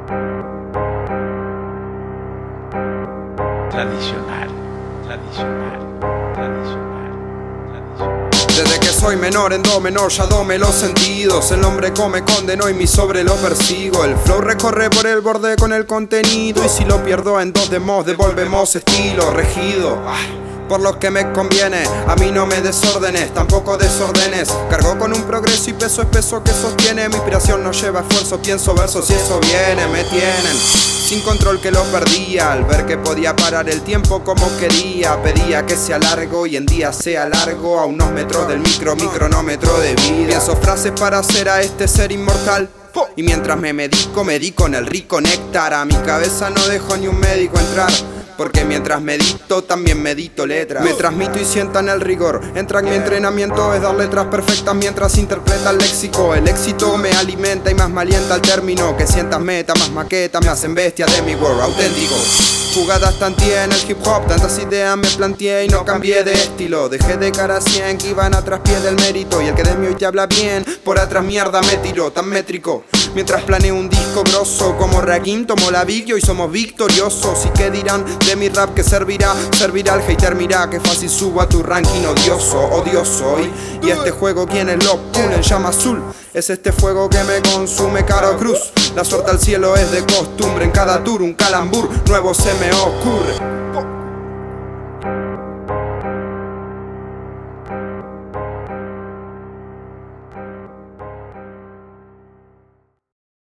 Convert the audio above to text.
Tradicional, tradicional, tradicional, tradicional. Desde que soy menor en do menor ya domé los sentidos. El hombre come, condenó y mi sobre lo persigo. El flow recorre por el borde con el contenido. Y si lo pierdo en dos demos devolvemos estilo regido por lo que me conviene. A mí no me desórdenes, tampoco desordenes. Cargo con un progreso y peso espeso que sostiene. Mi inspiración no lleva esfuerzo, pienso versos y eso viene. Me tienen sin control que lo perdía al ver que podía parar el tiempo como quería. Pedía que sea largo y en día sea largo. A unos metros del micronómetro de vida. Pienso frases para hacer a este ser inmortal. Y mientras me medico en el rico néctar. A mi cabeza no dejo ni un médico entrar, porque mientras medito también medito letras. Me transmito y sientan el rigor. Entra en mi entrenamiento es dar letras perfectas mientras interpreta el léxico. El éxito me alimenta y más me alienta el término. Que sientas meta, más maqueta, me hacen bestia de mi world auténtico. Jugadas tanteé en el hip hop, tantas ideas me planteé y no cambié de estilo. Dejé de cara a 100 que iban a traspié del mérito. Y el que de mí hoy te habla bien, por atrás mierda me tiró, tan métrico. Mientras planeo un disco grosso como Rakim, tomo la Big y hoy somos victoriosos. ¿Y qué dirán de mi rap que servirá? Servirá al hater, mirá que fácil subo a tu ranking odioso, odioso. Y este juego quienes lo punen, llama azul. Es este fuego que me consume, Caro Cruz. La suerte al cielo es de costumbre, en cada tour un calambur nuevo se me ocurre.